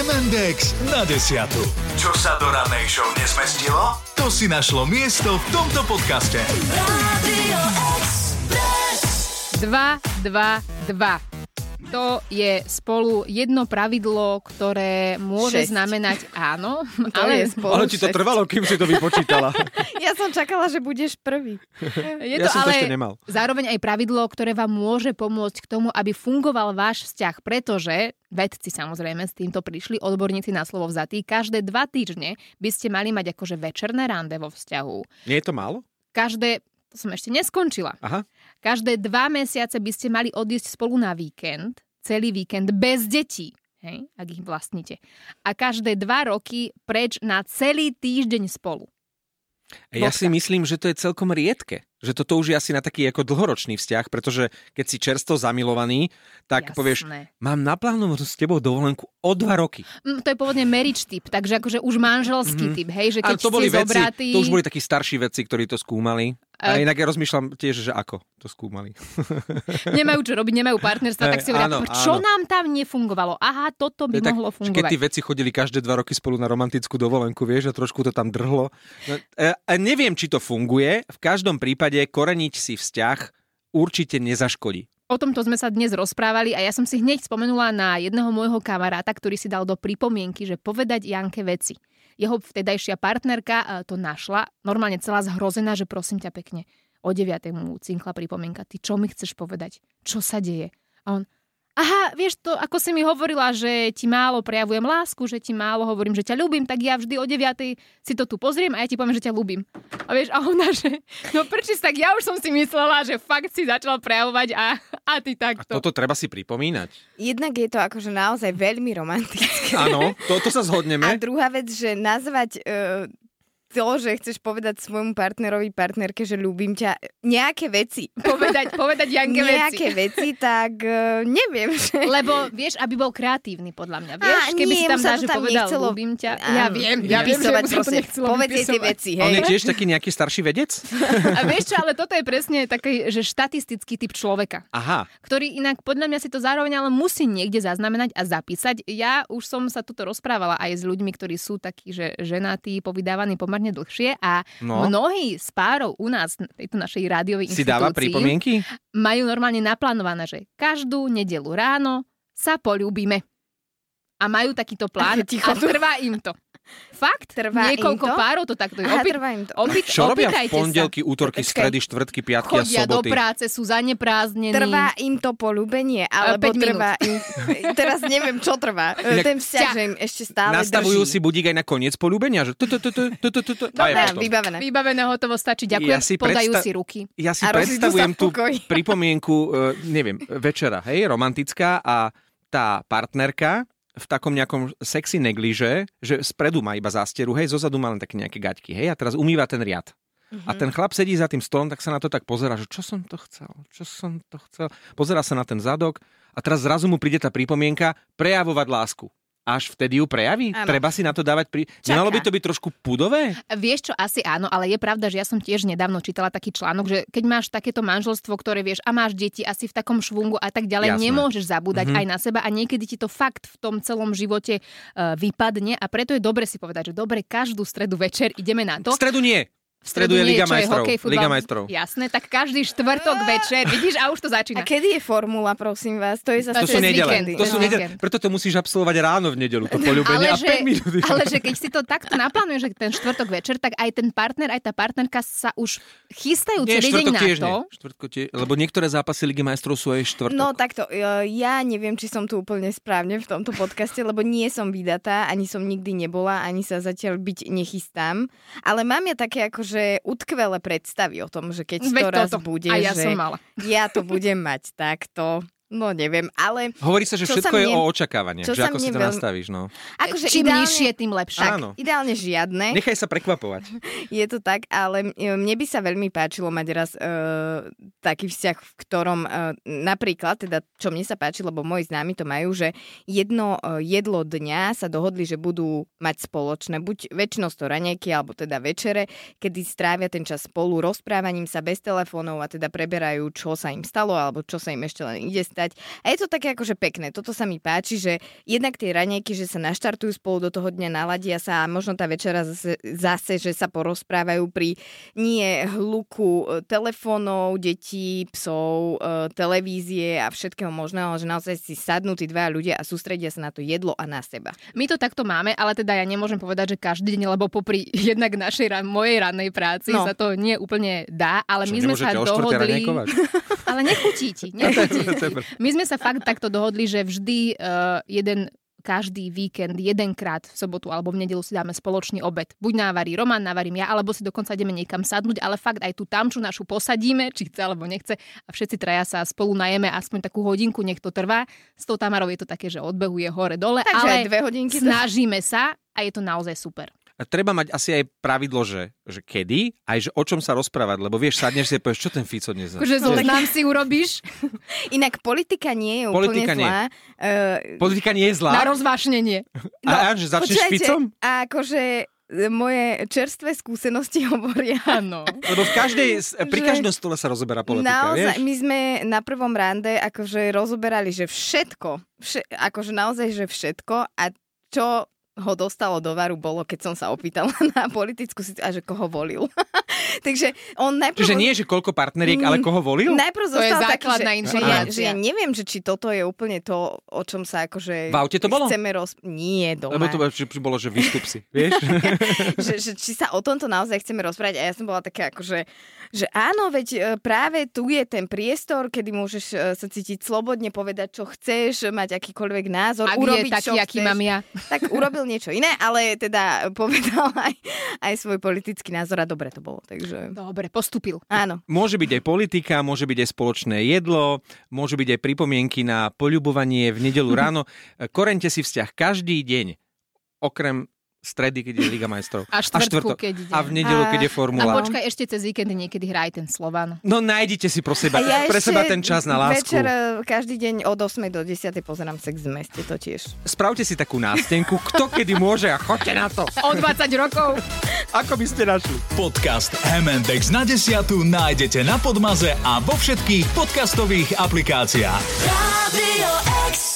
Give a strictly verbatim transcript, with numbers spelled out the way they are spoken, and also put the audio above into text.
em end exs na desiatu. Čo sa do rannej show nezmestilo? To si našlo miesto v tomto podcaste. Radio Express. dva, dva, dva. To je spolu jedno pravidlo, ktoré môže šesť. znamenať áno, To ale, je spolu Ale ti to šesť. trvalo, kým si to vypočítala. Ja som čakala, že budeš prvý. je Ja to som to ale ešte nemal. zároveň aj pravidlo, ktoré vám môže pomôcť k tomu, aby fungoval váš vzťah, pretože vedci samozrejme s týmto prišli, odborníci na slovo vzatí, každé dva týždne by ste mali mať akože večerné rande vo vzťahu. Nie je to málo? Každé, to som ešte neskončila, Aha. každé dva mesiace by ste mali odísť spolu na víkend, celý víkend bez detí, hej, ak ich vlastníte. A každé dva roky preč na celý týždeň spolu. Ja si Bodka. myslím, že to je celkom riedke. Že toto už je asi na taký ako dlhoročný vzťah, pretože keď si čerstvo zamilovaný, tak Jasné. povieš, mám naplánovanú s tebou dovolenku o dva roky. Mm, to je pôvodne marriage typ, takže akože už manželský Mhm. typ, hej, že A keď to boli ste veci, zobratí... to už boli takí starší vedci, ktorí to skúmali. A A- inak ja rozmýšľam tiež, že ako to skúmali. Nemajú čo robiť, nemajú partnerstva, tak Hej, si hovoria, áno, čo áno. nám tam nefungovalo? Aha, toto by To je tak, mohlo že keď tí fungovať. veci chodili každé dva roky spolu na romantickú dovolenku, vieš, a trošku to tam drhlo. No, e, e, neviem, či to funguje. V každom prípade koreniť si vzťah určite nezaškodí. O tomto sme sa dnes rozprávali a ja som si hneď spomenula na jedného môjho kamaráta, ktorý si dal do pripomienky, že povedať Janke veci. Jeho vtedajšia partnerka e, to našla, normálne celá zhrozená, že prosím ťa pekne, o deviatej mu cinkla pripomienka, ty čo mi chceš povedať? Čo sa deje? A on, aha, vieš to, ako si mi hovorila, že ti málo prejavujem lásku, že ti málo hovorím, že ťa ľúbim, tak ja vždy o deviatej si to tu pozriem a ja ti poviem, že ťa ľúbim. A vieš, a ona, že no prečo, tak ja už som si myslela, že fakt si začala prejavovať a, a ty A takto. toto treba si pripomínať. Jednak je to akože naozaj veľmi romantické. Áno, to, to sa A zhodneme. druhá vec, že nazvať uh, to, že chceš povedať svojmu partnerovi, partnerke, že ľúbim ťa, nejaké veci. Povedať, povedať Janke nejaké veci. veci, tak uh, neviem, že... Lebo, vieš, aby bol kreatívny, podľa mňa. Vieš, Á, keby nie, si tam mu sa dá, to že tam povedal, nechcelo- ľúbim ťa. Áno, Ja viem, ja viem, že vypisovať mu sa to proste. nechcelo Povedz jej tie vypisovať. veci, On hej. je tiež taký nejaký starší vedec? A vieš čo, ale toto je presne taký, že štatistický typ človeka, Aha. ktorý inak podľa mňa si to zároveň ale musí niekde zaznamenať a zapísať. Ja už som sa tuto rozprávala aj s ľuďmi, ktorí sú takí, že ženatí, povydávaní pomerne dlhšie a No. mnohí z párov u nás, v tejto našej rádiovej Si inštitúcii, dáva pripomienky? majú normálne naplánované, že každú nedeľu ráno sa poľúbime. A majú takýto plán Ticho a tu. trvá im to. Fakt? Trvá im Niekoľko to? párov to takto je. Aha, Opy- trvá im to. opy- Čo robia v opýtajte pondelky, útorky, Počkaj. stredy, štvrtky, sa. piatky a Chodia do soboty? práce, sú zaneprázdnení. Trvá im to poľúbenie, alebo päť minút. trvá im... Teraz neviem, čo trvá. Inak- Ten vzťah, že im ešte stále Nastavujú drží. si budík aj na koniec poľúbenia, že tu, tu, tu, tu, tu, tu, tu, tu. A je Dobre, to. vybavené. Vybavené, hotovo, stačí. Ďakujem, Ja si podajú predsta- si ruky. Ja si A rozídu predstavujem sa v tú pokoji. pripomienku, e, neviem, večera, hej, romantická a tá partnerka v takom nejakom sexy negliže, že spredu má iba zásteru, hej, zozadu má len také nejaké gaťky, hej, a teraz umýva ten riad. Mhm. A ten chlap sedí za tým stolom, tak sa na to tak pozerá, že čo som to chcel, čo som to chcel. Pozerá sa na ten zadok a teraz zrazu mu príde tá pripomienka prejavovať lásku. Až vtedy ju prejaví? Áno. Treba si na to dávať pri... Čaká. Nemalo by to byť trošku pudové? Vieš čo, asi áno, ale je pravda, že ja som tiež nedávno čítala taký článok, že keď máš takéto manželstvo, ktoré vieš a máš deti asi v takom švungu a tak ďalej, Jasné. nemôžeš zabúdať Mhm. aj na seba a niekedy ti to fakt v tom celom živote uh, vypadne a preto je dobre si povedať, že dobre, každú stredu večer ideme na to. V stredu nie. V stredu je nie, Liga čo je majstrov. hokej, futbal. Liga majstrov. Jasné, tak každý štvrtok večer, vidíš, a už to A začína. kedy je formula, prosím vás? To je zase To sú cez nedele. víkendy. To sú Cez nedele. víkend. Preto to musíš absolvovať ráno v nedeľu, to poľúbenie a že, päť minút. ale že keď si to takto naplánuješ, že ten štvrtok večer, tak aj ten partner, aj tá partnerka sa už chystajú Nie, celý deň štvrtok na tiež to. nie. Štvrtko tie, lebo niektoré zápasy Ligy majstrov sú aj štvrtok. No takto, e, ja neviem, či som tu úplne správne v tomto podcaste, lebo nie som vydatá, ani som nikdy nebola, ani sa zatiaľ byť nechystám. Ale mám ja také akože utkvelé predstavy o tom, že keď to Veď raz toto. bude, A ja že som mala. ja to budem mať takto. No neviem, ale Hovorí sa, že Čo všetko sa je mne- o očakávanie. čo Že sa ako mne si to veľmi- nastavíš, no. akože Čím ideálne, nižšie, tým lepšie. tak, Áno. ideálne žiadne. Nechaj sa prekvapovať. Je to tak, ale e, mne by sa veľmi páčilo mať raz e, taký vzťah, v ktorom e, napríklad, teda čo mne sa páči, lebo moji známi to majú, že jedno e, jedlo dňa sa dohodli, že budú mať spoločné, buď väčšinou to raňajky, alebo teda večere, kedy strávia ten čas spolu rozprávaním sa bez telefónov a teda preberajú, čo sa im stalo, alebo čo sa im ešte len ide stať pamätať. A je to také akože pekné. Toto sa mi páči, že jednak tie raňajky, že sa naštartujú spolu do toho dňa, naladia sa a možno tá večera zase, zase, že sa porozprávajú pri nie hluku telefónov, detí, psov, televízie a všetkého možného, že naozaj si sadnú tí dvaja ľudia a sústredia sa na to jedlo a na seba. My to takto máme, ale teda ja nemôžem povedať, že každý deň, lebo popri jednak našej, mojej rannej práci no. sa to nie úplne dá, ale Čo, my sme sa dohodli... Ale nechutí ti, nechutí. My sme sa fakt takto dohodli, že vždy uh, jeden každý víkend, jedenkrát v sobotu alebo v nedeľu si dáme spoločný obed. Buď návarí Roman, navarím ja, alebo si dokonca ideme niekam sadnúť, ale fakt aj tú tamču našu posadíme, či chce alebo nechce a všetci traja sa spolu najeme aspoň takú hodinku, nech to trvá. S tou Tamarou je to také, že odbehuje hore-dole, takže ale aj dve hodinky snažíme sa a je to naozaj super. A treba mať asi aj pravidlo, že, že kedy, aj že o čom sa rozprávať, lebo vieš, sadneš si a povieš, čo ten Fico dnes zná. Že zoznam si urobíš. Inak politika nie je politika úplne zlá. Nie. Uh, politika nie je zlá. Na rozvášnenie. No, a, a že začneš počujete, Ficom? A akože moje čerstvé skúsenosti hovoria. Áno. Lebo v každej, pri že každom stole sa rozoberá politika, naozaj, vieš? My sme na prvom rande akože rozoberali, že všetko, vše, akože naozaj, že všetko a čo ho dostalo do varu bolo, keď som sa opýtala na politickú situáciu a že koho volil. Takže on najprv... Čiže nie, že koľko partneriek, ale koho volil? Najprv to je základná taký, že, že, ja, že ja neviem, že či toto je úplne to, o čom sa akože... V aute to bolo? Chceme roz... Nie, doma. Lebo to bolo, že vystup si, vieš? že, že či sa o tomto naozaj chceme rozprávať a ja som bola taká akože, že áno, veď práve tu je ten priestor, kedy môžeš sa cítiť slobodne, povedať, čo chceš, mať akýkoľvek názor, ak urobiť, je taký, čo aký chceš. mám ja. Tak urobil niečo iné, ale teda povedal aj, aj svoj politický názor a dobre to bolo. Takže... Dobre, postúpil. Áno. Môže byť aj politika, môže byť aj spoločné jedlo, môže byť aj pripomienky na poľubovanie v nedeľu ráno. Koreňte si vzťah každý deň, okrem stredy, keď je Liga majstrov. A štvrtku, keď ide. A v nedeľu, keď je formula. A počkaj, ešte cez víkendy niekedy hraj ten Slovan. No nájdite si pro seba, ja pre seba ten čas na lásku. Večer každý deň od ôsmej do desiatej pozerám Sex v meste, to tiež. Spravte si takú nástenku, kto kedy môže a choďte na to. O dvadsať rokov. Ako by ste našli? Podcast em end iks na desiatu nájdete na Podmaze a vo všetkých podcastových aplikáciách. Radio X.